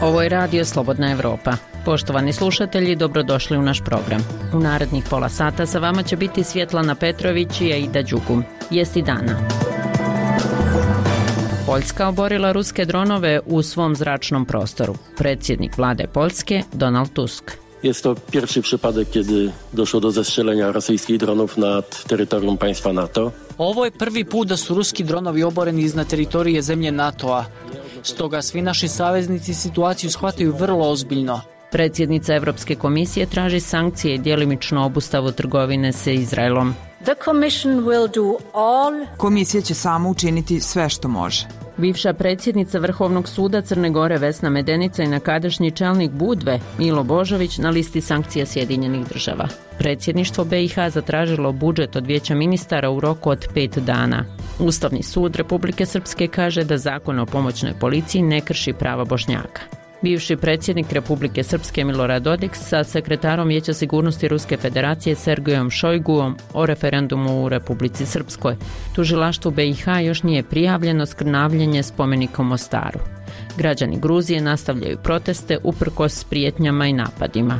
Ovo je Radio Slobodna Evropa. Poštovani slušatelji, dobrodošli u naš program. U narednih pola sata sa vama će biti Svjetlana Petrović i Aida Đugum. Vijesti dana. Poljska oborila ruske dronove u svom zračnom prostoru. Predsjednik vlade Poljske, Donald Tusk. Jest to pierwszy przypadek, kiedy doszło do zestrzelenia rosyjskich dronów nad terytorium państwa NATO. Ovo je prvi put da su ruski dronovi oboreni iznad teritorije zemlje NATO-a. Stoga svi naši saveznici situaciju shvataju vrlo ozbiljno. Predsjednica Europske komisije traži sankcije i djelimičnu obustavu trgovine sa Izraelom. Komisija će samo učiniti sve što može. Bivša predsjednica Vrhovnog suda Crne Gore Vesna Medenica i nekadašnji čelnik Budve Milo Božović na listi sankcija Sjedinjenih država. Predsjedništvo BiH zatražilo budžet od Vijeća ministara u roku od 5 dana. Ustavni sud Republike Srpske kaže da zakon o pomoćnoj policiji ne krši prava Bošnjaka. Bivši predsjednik Republike Srpske Milorad Dodik sa sekretarom Vijeća sigurnosti Ruske federacije Sergejom Šojguom o referendumu u Republici Srpskoj. Tužilaštvu BiH još nije prijavljeno skrnavljenje spomenika u Mostaru. Građani Gruzije nastavljaju proteste uprkos prijetnjama i napadima.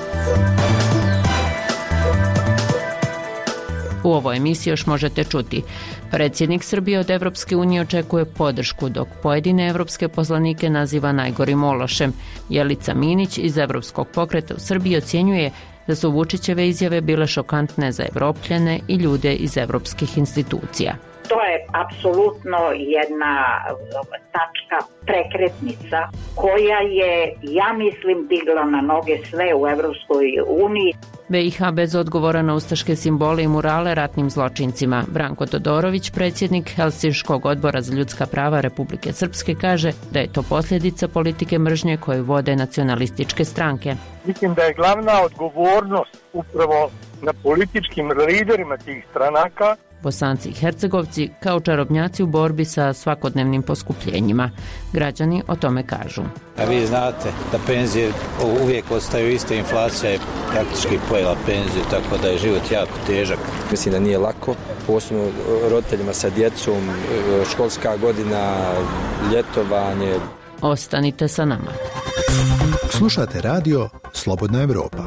U ovoj emisiji još možete čuti: predsjednik Srbije od Evropske unije očekuje podršku, dok pojedine evropske poslanike naziva najgorim ološem. Jelica Minić iz Evropskog pokreta u Srbiji ocjenjuje da su Vučićeve izjave bile šokantne za Evropljane i ljude iz evropskih institucija. To je apsolutno jedna tačka prekretnica koja je, ja mislim, digla na noge sve u Evropskoj uniji. BiH bez odgovora na ustaške simbole i murale ratnim zločincima. Branko Todorović, predsjednik Helsinškog odbora za ljudska prava Republike Srpske, kaže da je to posljedica politike mržnje koju vode nacionalističke stranke. Mislim da je glavna odgovornost upravo na političkim liderima tih stranaka. Bosanci i Hercegovci kao čarobnjaci u borbi sa svakodnevnim poskupljenjima. Građani o tome kažu. A vi znate da penzije uvijek ostaju iste, inflacija je praktički pojela penziju, tako da je život jako težak. Mislim da nije lako, posebno roditeljima sa djecom, školska godina, ljetovanje. Ostanite sa nama. Slušate radio Slobodna Evropa.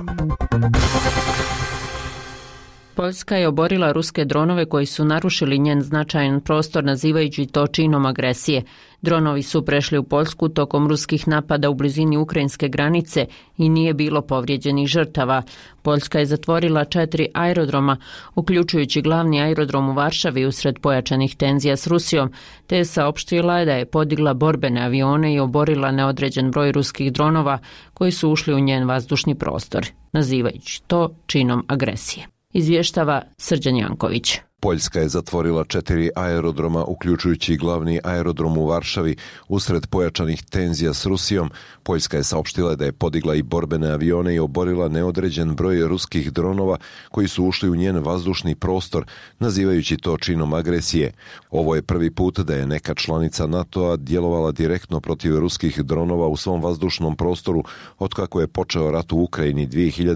Poljska je oborila ruske dronove koji su narušili njen značajan prostor, nazivajući to činom agresije. Dronovi su prešli u Poljsku tokom ruskih napada u blizini ukrajinske granice i nije bilo povrijeđenih žrtava. Poljska je zatvorila 4 aerodroma, uključujući glavni aerodrom u Varšavi usred pojačanih tenzija s Rusijom, te je saopštila da je podigla borbene avione i oborila neodređen broj ruskih dronova koji su ušli u njen vazdušni prostor, nazivajući to činom agresije. Izvještava Srđan Janković. Poljska je zatvorila 4 aerodroma, uključujući glavni aerodrom u Varšavi, usred pojačanih tenzija s Rusijom. Poljska je saopštila da je podigla i borbene avione i oborila neodređen broj ruskih dronova koji su ušli u njen vazdušni prostor, nazivajući to činom agresije. Ovo je prvi put da je neka članica NATO-a djelovala direktno protiv ruskih dronova u svom vazdušnom prostoru otkako je počeo rat u Ukrajini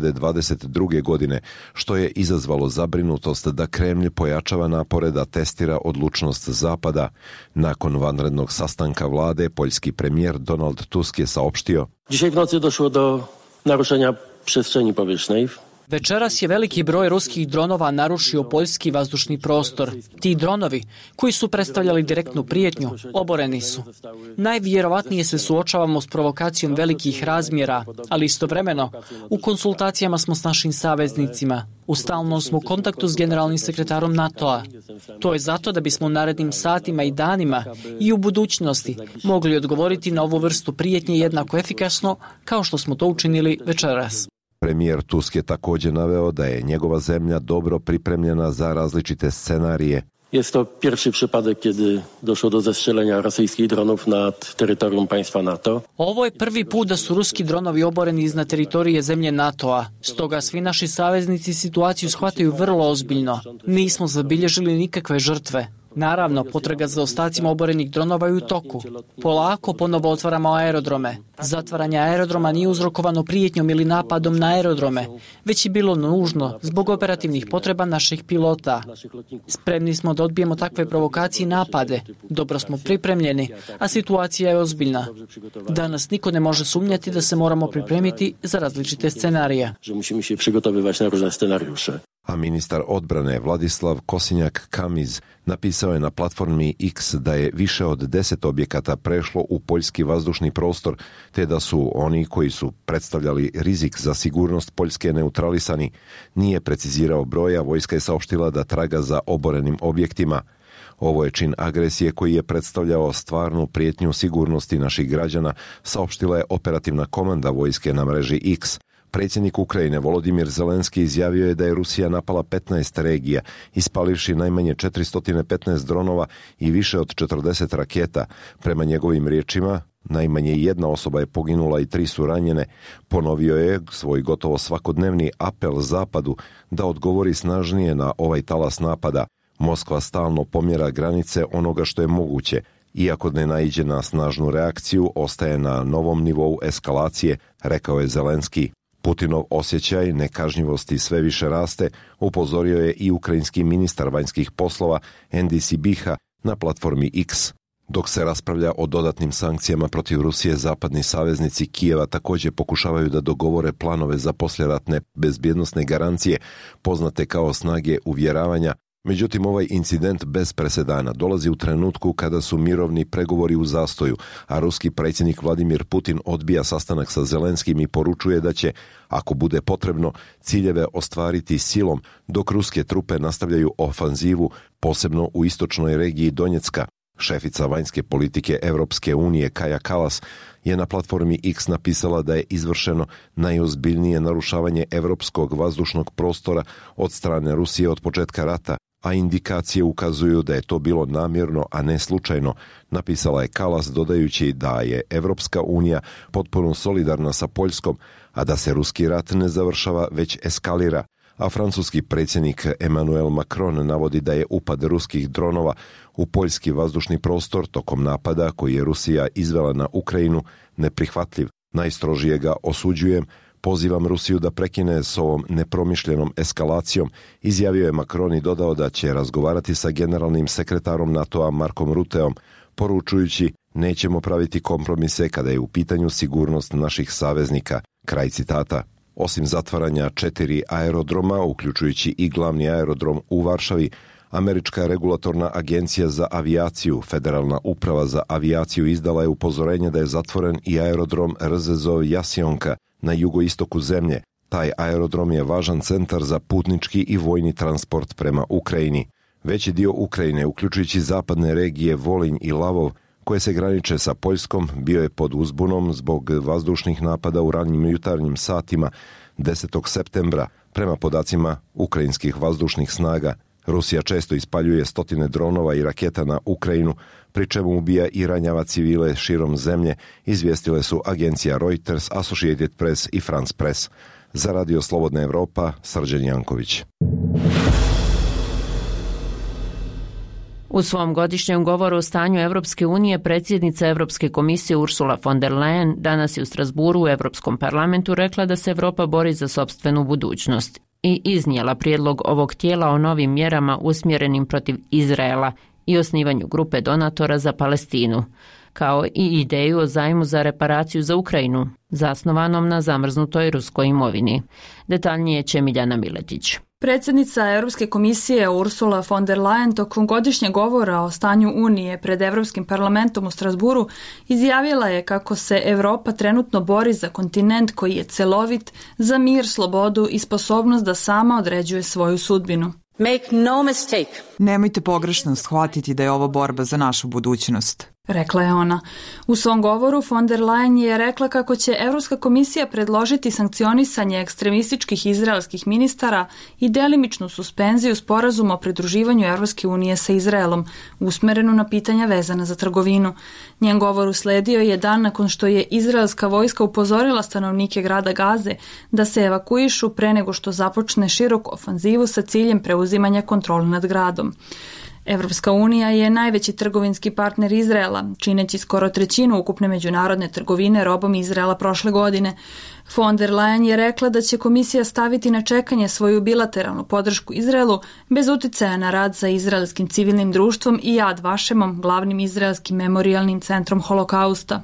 2022. godine, što je izazvalo zabrinutost da Kremlj pojačava napore da testira odlučnost Zapada. Nakon vanrednog sastanka vlade, poljski premijer Donald Tusk je saopštio: Dzisiaj w nocy doszło do naruszenia przestrzeni powietrznej. Večeras je veliki broj ruskih dronova narušio poljski vazdušni prostor. Ti dronovi, koji su predstavljali direktnu prijetnju, oboreni su. Najvjerovatnije se suočavamo s provokacijom velikih razmjera, ali istovremeno u konsultacijama smo s našim saveznicima. U stalnom smo u kontaktu s generalnim sekretarom NATO-a. To je zato da bismo u narednim satima i danima i u budućnosti mogli odgovoriti na ovu vrstu prijetnje jednako efikasno kao što smo to učinili večeras. Premijer Tusk je također naveo da je njegova zemlja dobro pripremljena za različite scenarije. Jest to pierwszy przypadek, kiedy doszło do zestrzelenia rosyjskich dronów nad terytorium państwa NATO. Ovo je prvi put da su ruski dronovi oboreni iznad teritorije zemlje NATO-a. Stoga svi naši saveznici situaciju shvataju vrlo ozbiljno. Nismo zabilježili nikakve žrtve. Naravno, potraga za ostacima oborenih dronova je u toku. Polako ponovo otvaramo aerodrome. Zatvaranje aerodroma nije uzrokovano prijetnjom ili napadom na aerodrome, već je bilo nužno zbog operativnih potreba naših pilota. Spremni smo da odbijemo takve provokacije i napade. Dobro smo pripremljeni, a situacija je ozbiljna. Danas niko ne može sumnjati da se moramo pripremiti za različite scenarije. A ministar odbrane Vladislav Kosinjak-Kamiz napisao je na platformi X da je više od 10 objekata prešlo u poljski vazdušni prostor, te da su oni koji su predstavljali rizik za sigurnost Poljske neutralisani. Nije precizirao broja, vojska je saopštila da traga za oborenim objektima. Ovo je čin agresije koji je predstavljao stvarnu prijetnju sigurnosti naših građana, saopštila je operativna komanda vojske na mreži X. Predsjednik Ukrajine Volodimir Zelenski izjavio je da je Rusija napala 15 regija, ispalivši najmanje 415 dronova i više od 40 raketa. Prema njegovim riječima, najmanje jedna osoba je poginula i 3 su ranjene. Ponovio je svoj gotovo svakodnevni apel Zapadu da odgovori snažnije na ovaj talas napada. Moskva stalno pomjera granice onoga što je moguće. Iako ne naiđe na snažnu reakciju, ostaje na novom nivou eskalacije, rekao je Zelenski. Putinov osjećaj nekažnjivosti sve više raste, upozorio je i ukrajinski ministar vanjskih poslova Andy Sibiha na platformi X. Dok se raspravlja o dodatnim sankcijama protiv Rusije, zapadni saveznici Kijeva također pokušavaju da dogovore planove za poslijeratne bezbjednosne garancije, poznate kao snage uvjeravanja. Međutim, ovaj incident bez presedana dolazi u trenutku kada su mirovni pregovori u zastoju, a ruski predsjednik Vladimir Putin odbija sastanak sa Zelenskim i poručuje da će, ako bude potrebno, ciljeve ostvariti silom, dok ruske trupe nastavljaju ofanzivu, posebno u istočnoj regiji Donjecka. Šefica vanjske politike Europske unije Kaja Kallas je na platformi X napisala da je izvršeno najozbiljnije narušavanje europskog vazdušnog prostora od strane Rusije od početka rata, a indikacije ukazuju da je to bilo namjerno, a ne slučajno, napisala je Kallas dodajući da je Europska unija potpuno solidarna sa Poljskom, a da se ruski rat ne završava već eskalira. A francuski predsjednik Emmanuel Macron navodi da je upad ruskih dronova u poljski vazdušni prostor tokom napada koji je Rusija izvela na Ukrajinu neprihvatljiv. Najstrožije ga osuđujem, pozivam Rusiju da prekine s ovom nepromišljenom eskalacijom, izjavio je Macron i dodao da će razgovarati sa generalnim sekretarom NATO-a Markom Rutteom, poručujući nećemo praviti kompromise kada je u pitanju sigurnost naših saveznika. Kraj citata. Osim zatvaranja 4 aerodroma, uključujući i glavni aerodrom u Varšavi, Američka regulatorna agencija za avijaciju, Federalna uprava za avijaciju, izdala je upozorenje da je zatvoren i aerodrom Rzeszów Jasionka na jugoistoku zemlje. Taj aerodrom je važan centar za putnički i vojni transport prema Ukrajini. Veći dio Ukrajine, uključujući zapadne regije Volinj i Lavov, koje se graniče sa Poljskom, bio je pod uzbunom zbog vazdušnih napada u ranijim jutarnjim satima 10. septembra. Prema podacima ukrajinskih vazdušnih snaga, Rusija često ispaljuje stotine dronova i raketa na Ukrajinu, pri čemu ubija i ranjava civile širom zemlje, izvijestile su agencija Reuters, Associated Press i France Press. Za Radio Slobodna Evropa, Srđan Janković. U svom godišnjem govoru o stanju Europske unije predsjednica Europske komisije Ursula von der Leyen danas je u Strasburu u Europskom parlamentu rekla da se Europa bori za sopstvenu budućnost i iznijela prijedlog ovog tijela o novim mjerama usmjerenim protiv Izraela i osnivanju grupe donatora za Palestinu, kao i ideju o zajmu za reparaciju za Ukrajinu, zasnovanom na zamrznutoj ruskoj imovini. Detaljnije će Miljana Miletić. Predsjednica Europske komisije Ursula von der Leyen tokom godišnjeg govora o stanju Unije pred Europskim parlamentom u Strasburu izjavila je kako se Europa trenutno bori za kontinent koji je celovit, za mir, slobodu i sposobnost da sama određuje svoju sudbinu. Make no mistake. Nemojte pogrešno shvatiti da je ovo borba za našu budućnost, rekla je ona. U svom govoru von der Leyen je rekla kako će Europska komisija predložiti sankcionisanje ekstremističkih izraelskih ministara i delimičnu suspenziju sporazuma o pridruživanju Europske unije sa Izraelom, usmerenu na pitanja vezana za trgovinu. Njen govor usledio je dan nakon što je izraelska vojska upozorila stanovnike grada Gaze da se evakuišu pre nego što započne široku ofanzivu sa ciljem preuzimanja kontrole nad gradom. Evropska unija je najveći trgovinski partner Izraela, čineći skoro trećinu ukupne međunarodne trgovine robom Izraela prošle godine. Von der Leyen je rekla da će komisija staviti na čekanje svoju bilateralnu podršku Izraelu bez uticaja na rad sa izraelskim civilnim društvom i Yad Vašemom, glavnim izraelskim memorijalnim centrom holokausta.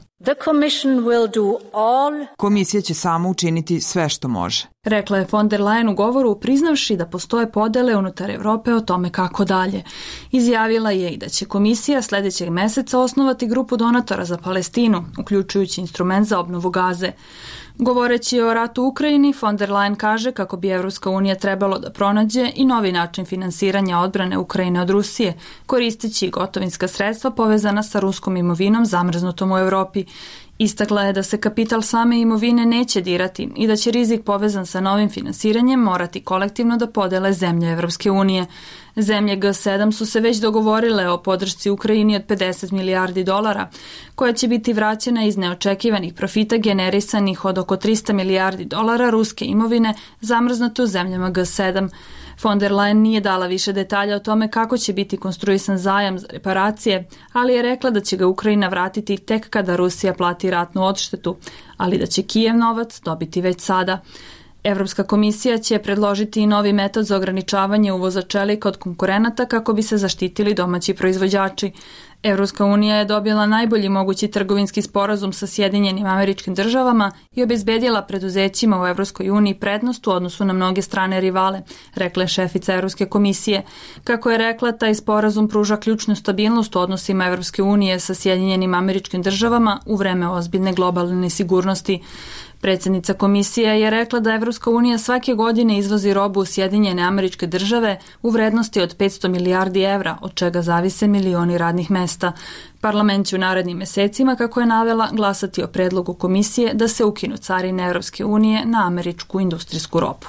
Komisija će samo učiniti sve što može, rekla je von der Leyen u govoru, priznavši da postoje podele unutar Evrope o tome kako dalje. Izjavila je i da će komisija sljedećeg meseca osnovati grupu donatora za Palestinu, uključujući instrument za obnovu Gaze. Govoreći o ratu u Ukrajini, von der Leyen kaže kako bi Evropska unija trebalo da pronađe i novi način finansiranja odbrane Ukrajine od Rusije, koristeći gotovinska sredstva povezana sa ruskom imovinom zamrznutom u Evropi. Istakla je da se kapital same imovine neće dirati i da će rizik povezan sa novim finansiranjem morati kolektivno da podele zemlje Evropske unije. Zemlje G7 su se već dogovorile o podršci Ukrajini od $50 milijardi, koja će biti vraćena iz neočekivanih profita generisanih od oko $300 milijardi ruske imovine zamrznute u zemljama G7. Von der Leyen nije dala više detalja o tome kako će biti konstruisan zajam za reparacije, ali je rekla da će ga Ukrajina vratiti tek kada Rusija plati ratnu odštetu, ali da će Kijev novac dobiti već sada. Evropska komisija će predložiti i novi metod za ograničavanje uvoza čelika od konkurenata kako bi se zaštitili domaći proizvođači. Evropska unija je dobila najbolji mogući trgovinski sporazum sa Sjedinjenim Američkim Državama i obezbedila preduzećima u Evropskoj uniji prednost u odnosu na mnoge strane rivale, rekla je šefica Evropske komisije. Kako je rekla, taj sporazum pruža ključnu stabilnost u odnosima Evropske unije sa Sjedinjenim Američkim Državama u vreme ozbiljne globalne nesigurnosti. Predsjednica komisije je rekla da Evropska unija svake godine izvozi robu u Sjedinjene Američke Države u vrednosti od €500 milijardi, od čega zavise milioni radnih mesta. Parlament će u narednim mesecima, kako je navela, glasati o predlogu komisije da se ukinu carine Evropske unije na američku industrijsku robu.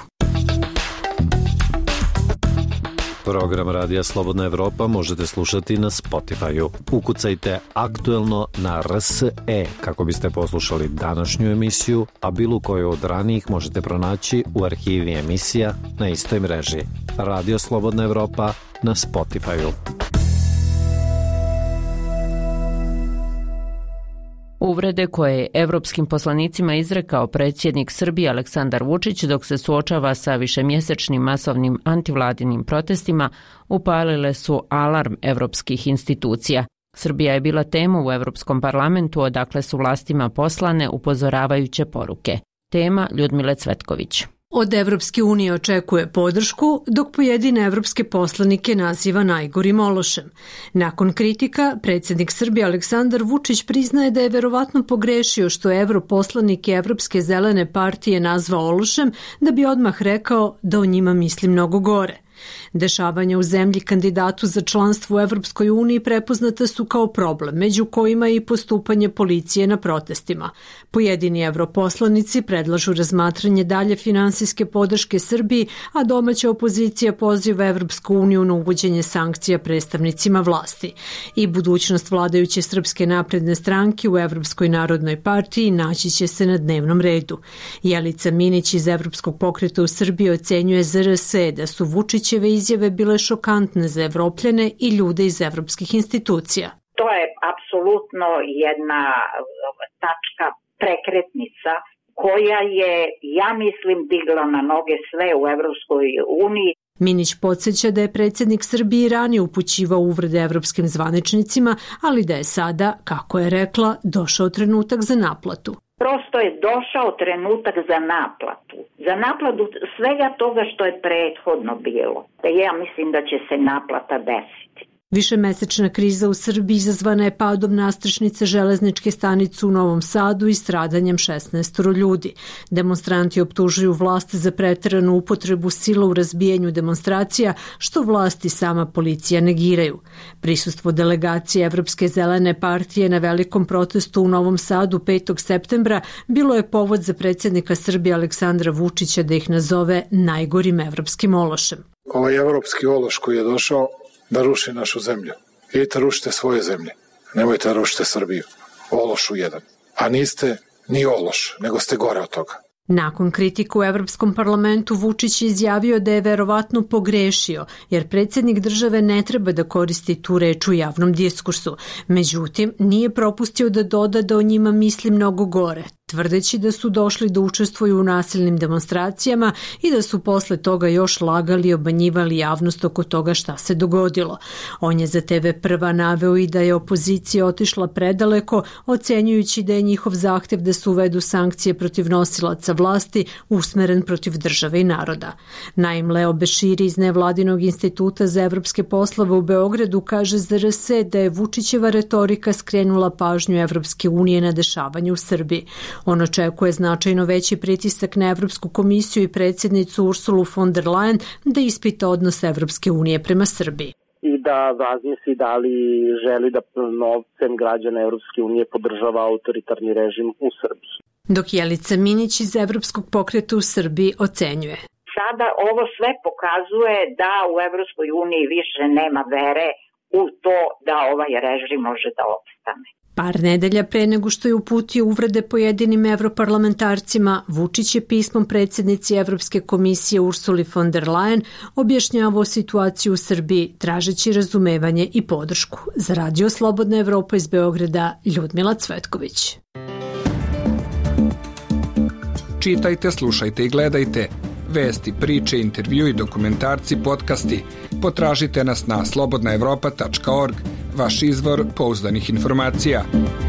Program Radija Slobodna Evropa možete slušati na Spotify-u. Ukucajte aktuelno na RSE kako biste poslušali današnju emisiju, a bilo koju od ranijih možete pronaći u arhivi emisija na istoj mreži. Radio Slobodna Evropa na Spotify-u. Uvrede koje je evropskim poslanicima izrekao predsjednik Srbije Aleksandar Vučić dok se suočava sa višemjesečnim masovnim antivladinim protestima upalile su alarm evropskih institucija. Srbija je bila tema u Evropskom parlamentu, odakle su vlastima poslane upozoravajuće poruke. Tema Ljudmile Cvetković. Od Evropske unije očekuje podršku, dok pojedine evropske poslanike naziva najgorim ološem. Nakon kritika, predsjednik Srbije Aleksandar Vučić priznaje da je verovatno pogrešio što je europoslanike Evropske zelene partije nazvao ološem, da bi odmah rekao da o njima misli mnogo gore. Dešavanja u zemlji kandidatu za članstvo u Evropskoj uniji prepoznata su kao problem, među kojima je i postupanje policije na protestima. Pojedini europoslanici predlažu razmatranje dalje finansijske podrške Srbiji, a domaća opozicija poziva Evropsku uniju na uvođenje sankcija predstavnicima vlasti. I budućnost vladajuće Srpske napredne stranke u Evropskoj narodnoj partiji naći će se na dnevnom redu. Jelica Minić iz Evropskog pokreta u Srbiji ocenjuje za RSE da su Vučićeve izjave bile šokantne za Evropljane i ljude iz evropskih institucija. To je apsolutno jedna tačka prekretnica koja je, ja mislim, digla na noge sve u Evropskoj uniji. Minić podsjeća da je predsjednik Srbije ranije upućivao uvrede evropskim zvaničnicima, ali da je sada, kako je rekla, došao trenutak za naplatu. Prosto je došao trenutak za naplatu. Za naplatu svega toga što je prethodno bilo. Ja mislim da će se naplata desiti. Višemesečna kriza u Srbiji izazvana je padom nastrešnice železničke stanice u Novom Sadu i stradanjem 16 ljudi. Demonstranti optužuju vlast za preteranu upotrebu sila u razbijanju demonstracija, što vlast i sama policija negiraju. Prisustvo delegacije Evropske zelene partije na velikom protestu u Novom Sadu 5. septembra bilo je povod za predsjednika Srbije Aleksandra Vučića da ih nazove najgorim evropskim ološem. Ovaj evropski ološ koji je došao da ruši našu zemlju. Idite rušite svoje zemlje. Nemojte da rušite Srbiju. Ološ u jedan. A niste ni ološ, nego ste gore od toga. Nakon kritika u Evropskom parlamentu, Vučić je izjavio da je verovatno pogrešio, jer predsjednik države ne treba da koristi tu reč u javnom diskursu. Međutim, nije propustio da doda da o njima misli mnogo gore, tvrdeći da su došli da učestvuju u nasilnim demonstracijama i da su posle toga još lagali i obmanjivali javnost oko toga šta se dogodilo. On je za TV Prva naveo i da je opozicija otišla predaleko, ocenjujući da je njihov zahtev da se uvedu sankcije protiv nosilaca vlasti usmeren protiv države i naroda. Naim Leo Beširi iz Nevladinog instituta za evropske poslove u Beogradu kaže za RS da je Vučićeva retorika skrenula pažnju Evropske unije na dešavanje u Srbiji. On očekuje značajno veći pritisak na Evropsku komisiju i predsjednicu Ursulu von der Leyen da ispita odnos Evropske unije prema Srbiji. I da razmisli da li želi da novcem građana Evropske unije podržava autoritarni režim u Srbiji. Dok Jelica Minić iz Evropskog pokreta u Srbiji ocenjuje. Sada ovo sve pokazuje da u Evropskoj uniji više nema vere u to da ovaj režim može da opstane. Par nedelja pre nego što je uputio uvrede pojedinim evroparlamentarcima, Vučić je pismom predsjednici Evropske komisije Ursuli von der Leyen objašnjavao situaciju u Srbiji, tražeći razumevanje i podršku. Za Radio Slobodna Evropa iz Beograda, Ljudmila Cvetković. Čitajte, slušajte i gledajte. Vesti, priče, intervju i dokumentarci, podcasti. Potražite nas na slobodnaevropa.org, vaš izvor pouzdanih informacija.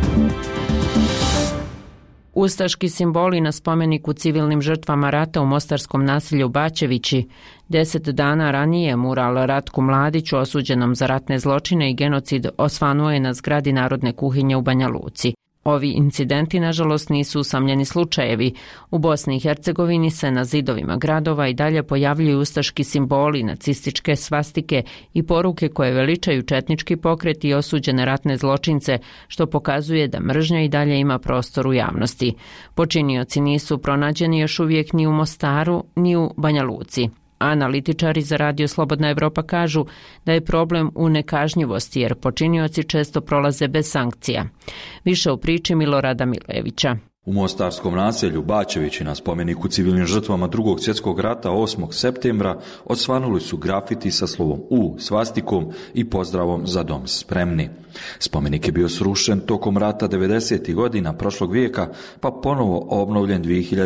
Ustaški simboli na spomeniku civilnim žrtvama rata u mostarskom naselju Bačevići. 10 dana ranije mural Ratku Mladiću, osuđenom za ratne zločine i genocid, osvanuo je na zgradi Narodne kuhinje u Banja Luci. Ovi incidenti, nažalost, nisu usamljeni slučajevi. U Bosni i Hercegovini se na zidovima gradova i dalje pojavljuju ustaški simboli, nacističke svastike i poruke koje veličaju četnički pokret i osuđene ratne zločince, što pokazuje da mržnja i dalje ima prostor u javnosti. Počinioci nisu pronađeni još uvijek ni u Mostaru, ni u Banja Luci. Analitičari za Radio Slobodna Evropa kažu da je problem u nekažnjivosti, jer počinioci često prolaze bez sankcija. Više u priči Milorada Milevića. U mostarskom naselju Bačevići na spomeniku civilnim žrtvama Drugog svjetskog rata 8. septembra osvanuli su grafiti sa slovom U, svastikom i pozdravom za dom spremni. Spomenik je bio srušen tokom rata 90. godina prošlog vijeka, pa ponovo obnovljen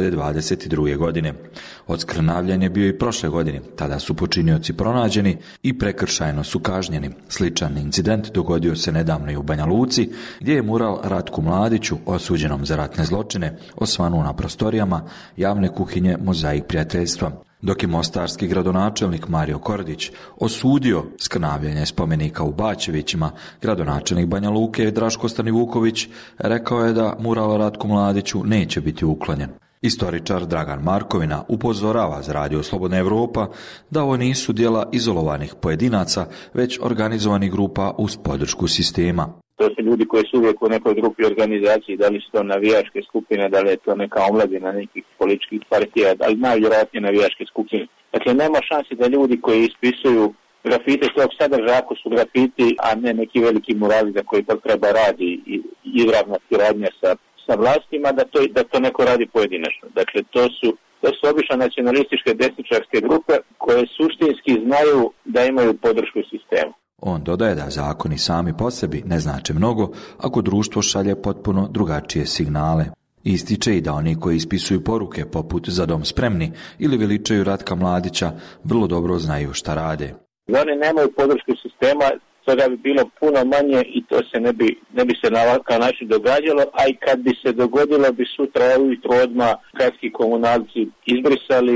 2022. godine. Odskrnavljen je bio i prošle godine, tada su počinioci pronađeni i prekršajno su kažnjeni. Sličan incident dogodio se nedavno i u Banja Luci, gdje je mural Ratku Mladiću, osuđenom za ratne zločine, osvanuo na prostorijama javne kuhinje Mozaik prijateljstva. Dok je mostarski gradonačelnik Mario Kordić osudio skrnavljanje spomenika u Bačevićima, gradonačelnik Banja Luke Draško Stanivuković rekao je da mural Ratku Mladiću neće biti uklonjen. Istoričar Dragan Markovina upozorava za Radio Slobodna Evropa da ovo nisu djela izolovanih pojedinaca, već organizovanih grupa uz podršku sistema. To su ljudi koji su uvijek u nekoj grupi organizaciji, da li su to navijačke skupine, da li je to neka omladina nekih političkih partija, ali najvjerojatnije navijačke skupine. Dakle, nema šanse da ljudi koji ispisuju grafite tog sadržaja, ako su grafiti, a ne neki veliki murali za koji to treba radi i izravna suradnja sa vlastima, da to neko radi pojedinačno. Dakle, to su obično nacionalističke desničarske grupe koje suštinski znaju da imaju podršku sistemu. On dodaje da zakoni sami po sebi ne znače mnogo ako društvo šalje potpuno drugačije signale. Ističe i da oni koji ispisuju poruke poput za dom spremni ili veličaju Ratka Mladića vrlo dobro znaju šta rade. Oni nemaju podršku sistema, toga bi bilo puno manje i to se ne bi se na ovakav način događalo, a i kad bi se dogodilo bi sutra ujutro odmah gradski komunalci izbrisali,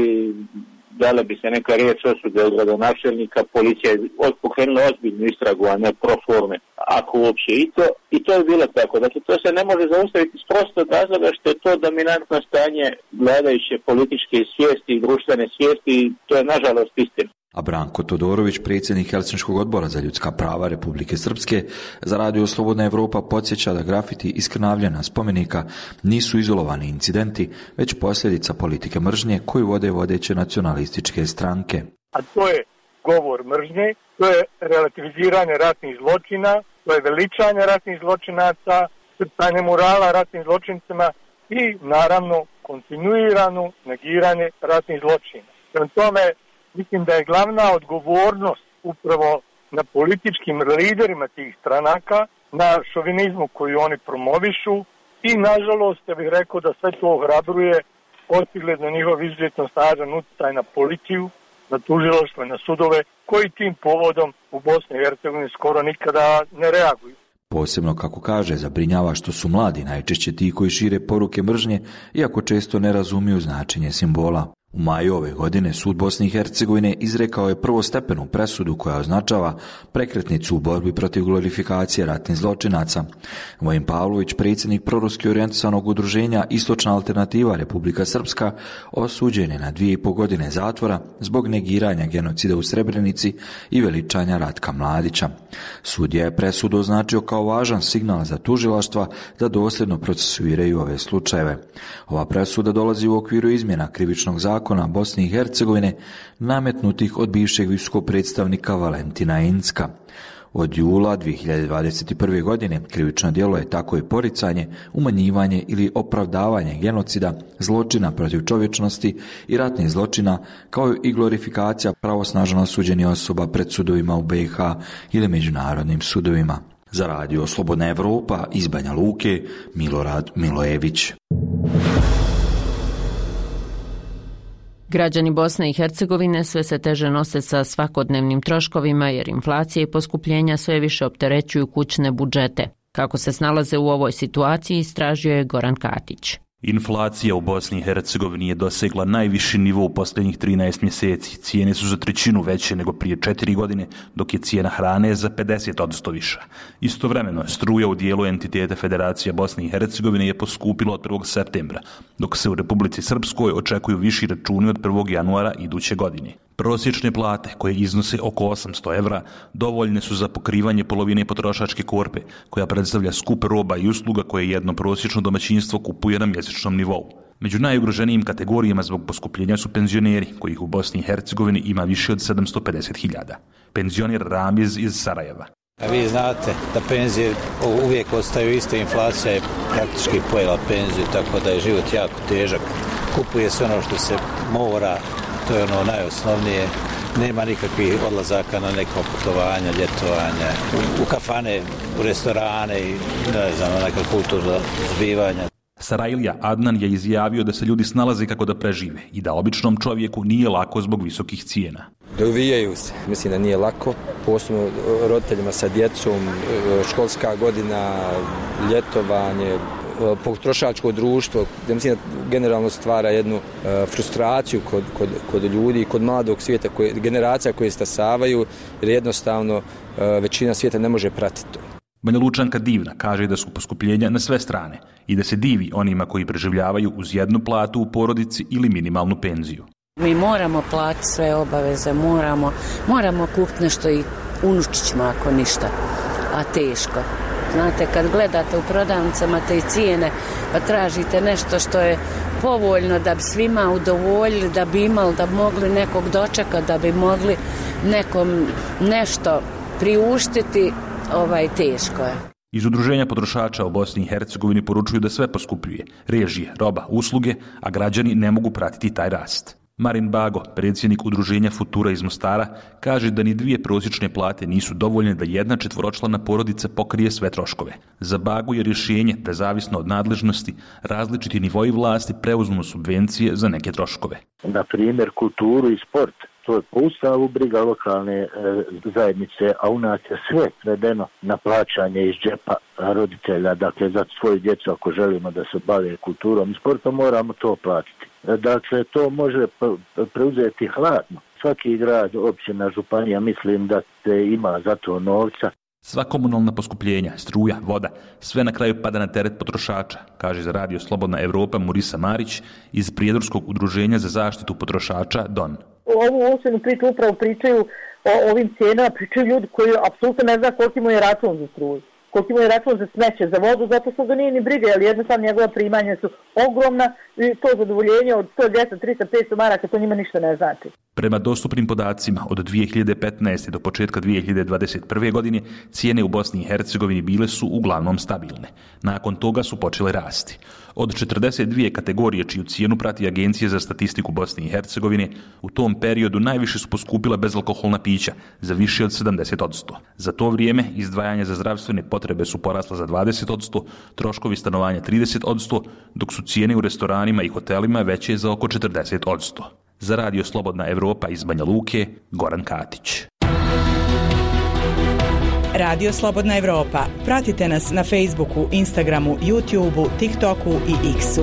dala bi se neka riječ osude od gradonačelnika, policija je pokrenula ozbiljnu istragu, a ne pro forme, ako uopće i to je bilo tako. Dakle, to se ne može zaustaviti iz prostog razloga što je to dominantno stanje vladajuće političke svijesti i društvene svijesti i to je nažalost istina. A Branko Todorović, predsjednik Helsinškog odbora za ljudska prava Republike Srpske, za Radio Slobodna Evropa podsjeća da grafiti i skrnavljena spomenika nisu izolovani incidenti, već posljedica politike mržnje koju vode vodeće nacionalističke stranke. A to je govor mržnje, to je relativiziranje ratnih zločina, to je veličanje ratnih zločinaca, crtanje murala ratnim zločincima i naravno kontinuirano negiranje ratnih zločina. Prema tome, mislim da je glavna odgovornost upravo na političkim liderima tih stranaka, na šovinizmu koju oni promovišu i, nažalost, ja bih rekao da sve to ohrabruje očigledno njihov izuzetno snažan utjecaj na policiju, na tužilaštvo i na sudove, koji tim povodom u Bosni i Hercegovini skoro nikada ne reaguju. Posebno, kako kaže, zabrinjava što su mladi najčešće ti koji šire poruke mržnje, iako često ne razumiju značenje simbola. U maju ove godine Sud Bosne i Hercegovine izrekao je prvostepenu presudu koja označava prekretnicu u borbi protiv glorifikacije ratnih zločinaca. Vojin Pavlović, predsjednik proruski orijentisanog udruženja Istočna alternativa Republika Srpska, osuđen je na 2,5 godine zatvora zbog negiranja genocida u Srebrenici i veličanja Ratka Mladića. Sudija je presudu označio kao važan signal za tužilaštva da dosljedno procesuiraju ove slučajeve. Ova presuda dolazi u okviru izmjena krivičnog zakona Bosne i Hercegovine nametnutih od bivšeg visokog predstavnika Valentina Incka. Od jula 2021. godine krivično djelo je tako i poricanje, umanjivanje ili opravdavanje genocida, zločina protiv čovječnosti i ratnih zločina, kao i glorifikacija pravosnažno osuđenih osoba pred sudovima u BiH ili međunarodnim sudovima. Za Radio Slobodna Evropa iz Banja Luke, Milorad Milojević. Građani Bosne i Hercegovine sve se teže nose sa svakodnevnim troškovima jer inflacije i poskupljenja sve više opterećuju kućne budžete. Kako se snalaze u ovoj situaciji, istražio je Goran Katić. Inflacija u Bosni i Hercegovini je dosegla najviši nivo u posljednjih 13 mjeseci. Cijene su za 1/3 veće nego prije 4 godine, dok je cijena hrane za 50% viša. Istovremeno, struja u dijelu entiteta Federacija Bosne i Hercegovine je poskupila od 1. septembra, dok se u Republici Srpskoj očekuju viši računi od 1. januara iduće godine. Prosječne plate, koje iznose oko 800 evra, dovoljne su za pokrivanje polovine potrošačke korpe, koja predstavlja skup roba i usluga koje jedno prosječno domaćinstvo kupuje na mjesečnom nivou. Među najugroženijim kategorijama zbog poskupljenja su penzioneri, kojih u Bosni i Hercegovini ima više od 750.000. Penzioner Ramiz iz Sarajeva. A vi znate da penzije uvijek ostaju iste, inflacija je praktički pojela penziju, tako da je život jako težak. Kupuje se ono što se mora, to je ono najosnovnije. Nema nikakvih odlazaka na neko putovanja, ljetovanja, u kafane, u restorane i ne znam, neka kulturna zbivanja. Sarajlija Adnan je izjavio da se ljudi snalaze kako da prežive i da običnom čovjeku nije lako zbog visokih cijena. Uvijaju se, mislim da nije lako, posebno roditeljima sa djecom, školska godina, ljetovanje, potrošačko društvo, da mislim da generalno stvara jednu frustraciju kod ljudi, kod mladog svijeta, generacija koje stasavaju, jer jednostavno većina svijeta ne može pratiti to. Banja Lučanka Divna kaže da su poskupljenja na sve strane i da se divi onima koji preživljavaju uz jednu platu u porodici ili minimalnu penziju. Mi moramo platiti sve obaveze, moramo kupiti nešto i unučićima ako ništa, a teško. Znate, kad gledate u prodavnicama te cijene, pa tražite nešto što je povoljno da bi svima udovoljili, da bi imali, da bi mogli nekog dočekati, da bi mogli nekom nešto priuštiti, teško je. Iz Udruženja potrošača u Bosni i Hercegovini poručuju da sve poskupljuje, režije, roba, usluge, a građani ne mogu pratiti taj rast. Marin Bago, predsjednik Udruženja Futura iz Mostara, kaže da ni 2 prosječne plate nisu dovoljne da jedna četvoročlana porodica pokrije sve troškove. Za Bagu je rješenje da, zavisno od nadležnosti, različiti nivoji vlasti preuzmu subvencije za neke troškove. Na primjer, kulturu i sport. To je po Ustavu briga lokalne zajednice, a u nas je sve svedeno na plaćanje iz džepa roditelja. Dakle, za svoju djecu, ako želimo da se bave kulturom i sportom, moramo to platiti. Dakle, to može preuzeti hladno. Svaki grad, općina, županija, mislim da se ima za to novca. Sva komunalna poskupljenja, struja, voda, sve na kraju pada na teret potrošača, kaže za Radio Slobodna Evropa Murisa Marić iz Prijedorskog udruženja za zaštitu potrošača DON. Ovu ocjenu priču upravo pričaju o ovim cijenama, pričaju ljudi koji apsolutno ne zna koliki mu je račun za struju, koliki mu je račun za smeće, za vodu, zato što ga nije ni briga, jer jednostavno njegova primanja su ogromna i to zadovoljenje od 100, 200, 300, 500 maraka, to njima ništa ne znači. Prema dostupnim podacima, od 2015. do početka 2021. godine cijene u Bosni i Hercegovini bile su uglavnom stabilne. Nakon toga su počele rasti. Od 42 kategorije čiju cijenu prati Agencija za statistiku Bosne i Hercegovine, u tom periodu najviše su poskupila bezalkoholna pića za više od 70%. Za to vrijeme izdvajanja za zdravstvene potrebe su porasla za 20%, troškovi stanovanja 30%, dok su cijene u restoranima i hotelima veće za oko 40%. Za Radio Slobodna Evropa iz Banja Luke, Goran Katić. Radio Slobodna Evropa. Pratite nas na Facebooku, Instagramu, YouTubeu, TikToku i X-u.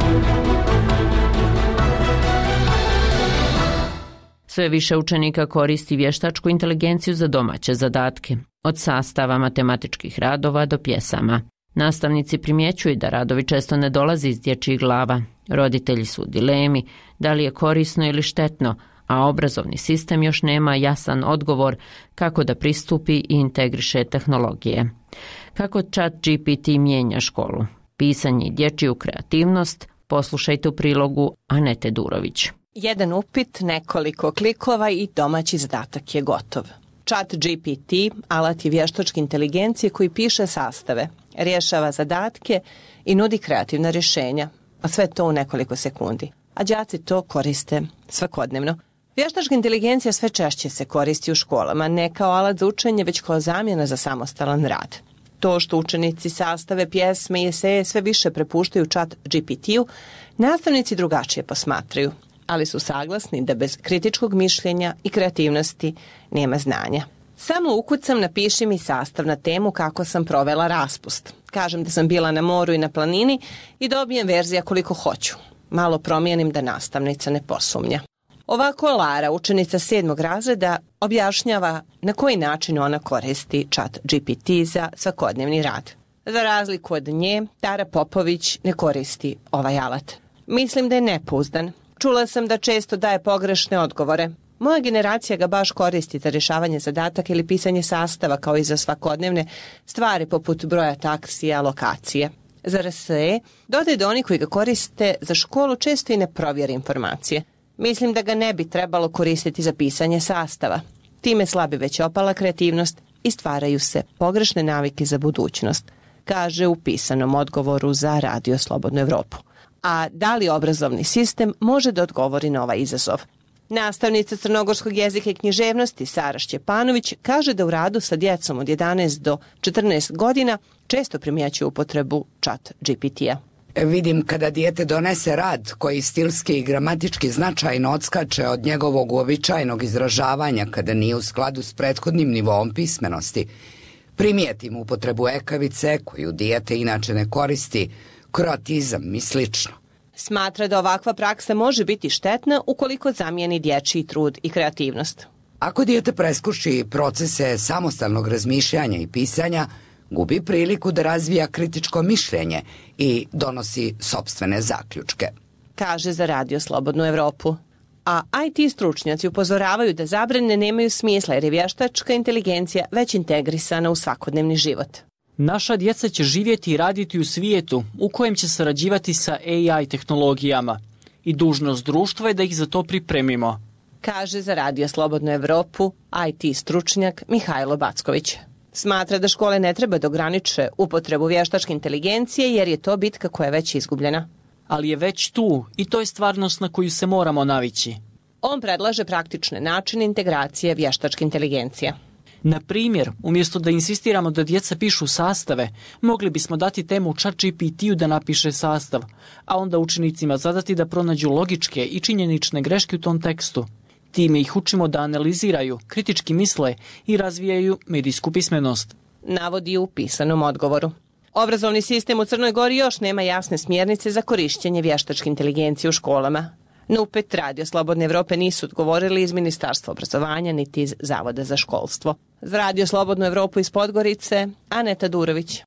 Sve više učenika koristi vještačku inteligenciju za domaće zadatke, od sastava matematičkih radova do pjesama. Nastavnici primjećuju da radovi često ne dolaze iz dječjih glava. Roditelji su u dilemi da li je korisno ili štetno, a obrazovni sistem još nema jasan odgovor kako da pristupi i integriše tehnologije. Kako ChatGPT mijenja školu? Pisanje i dječju kreativnost poslušajte u prilogu Anete Durović. Jedan upit, nekoliko klikova i domaći zadatak je gotov. ChatGPT alat je vještačke inteligencije koji piše sastave, rješava zadatke i nudi kreativna rješenja, a sve to u nekoliko sekundi. A đaci to koriste svakodnevno. Vještačka inteligencija sve češće se koristi u školama, ne kao alat za učenje, već kao zamjena za samostalan rad. To što učenici sastave, pjesme i eseje sve više prepuštaju ChatGPT-u, nastavnici drugačije posmatraju, ali su saglasni da bez kritičkog mišljenja i kreativnosti nema znanja. Samo ukucam napiši mi sastav na temu kako sam provela raspust. Kažem da sam bila na moru i na planini i dobijem verzija koliko hoću. Malo promijenim da nastavnica ne posumnja. Ovako Lara, učenica 7. razreda, objašnjava na koji način ona koristi ChatGPT za svakodnevni rad. Za razliku od nje, Tara Popović ne koristi ovaj alat. Mislim da je nepouzdan. Čula sam da često daje pogrešne odgovore. Moja generacija ga baš koristi za rješavanje zadataka ili pisanje sastava, kao i za svakodnevne stvari poput broja taksija, lokacije. Za RSE dodaje da oni koji ga koriste za školu često i ne provjere informacije. Mislim da ga ne bi trebalo koristiti za pisanje sastava. Time slabi već opala kreativnost i stvaraju se pogrešne navike za budućnost, kaže u pisanom odgovoru za Radio Slobodnu Evropu. A da li obrazovni sistem može da odgovori na ovaj izazov? Nastavnica crnogorskog jezika i književnosti Sara Šćepanović kaže da u radu sa djecom od 11 do 14 godina često primjećuje upotrebu ChatGPT-a. Vidim kada dijete donese rad koji stilski i gramatički značajno odskače od njegovog uobičajenog izražavanja kada nije u skladu s prethodnim nivoom pismenosti. Primijetim upotrebu ekavice koju dijete inače ne koristi, kroatizam i slično. Smatra da ovakva praksa može biti štetna ukoliko zamijeni dječji trud i kreativnost. Ako dijete preskuši procese samostalnog razmišljanja i pisanja, gubi priliku da razvija kritičko mišljenje i donosi sopstvene zaključke, kaže za Radio Slobodnu Evropu. A IT stručnjaci upozoravaju da zabrane nemaju smisla jer je vještačka inteligencija već integrisana u svakodnevni život. Naša djeca će živjeti i raditi u svijetu u kojem će sarađivati sa AI tehnologijama i dužnost društva je da ih za to pripremimo, kaže za Radio Slobodnu Evropu IT stručnjak Mihajlo Backović. Smatra da škole ne treba da ograniče upotrebu vještačke inteligencije jer je to bitka koja je već izgubljena. Ali je već tu i to je stvarnost na koju se moramo navići. On predlaže praktične načine integracije vještačke inteligencije. Na primjer, umjesto da insistiramo da djeca pišu sastave, mogli bismo dati temu ChatGPT-u da napiše sastav, a onda učenicima zadati da pronađu logičke i činjenične greške u tom tekstu. Time ih učimo da analiziraju, kritički misle i razvijaju medijsku pismenost, navodi u pisanom odgovoru. Obrazovni sistem u Crnoj Gori još nema jasne smjernice za korištenje vještačke inteligencije u školama. Na upit Radio Slobodne Evrope nisu odgovorili iz Ministarstva obrazovanja niti iz Zavoda za školstvo. Za Radio Slobodnu Evropu iz Podgorice, Aneta Durović.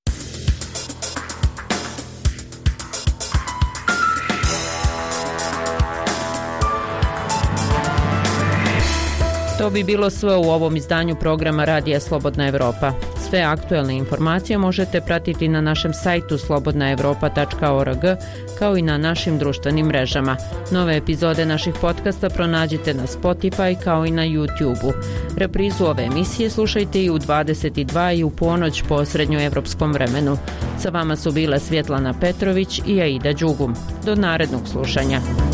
To bi bilo sve u ovom izdanju programa Radija Slobodna Evropa. Sve aktuelne informacije možete pratiti na našem sajtu slobodnaevropa.org kao i na našim društvenim mrežama. Nove epizode naših podcasta pronađite na Spotify kao i na YouTube-u. Reprizu ove emisije slušajte i u 22 i u ponoć po srednjoevropskom vremenu. Sa vama su bile Svjetlana Petrović i Aida Đugum. Do narednog slušanja.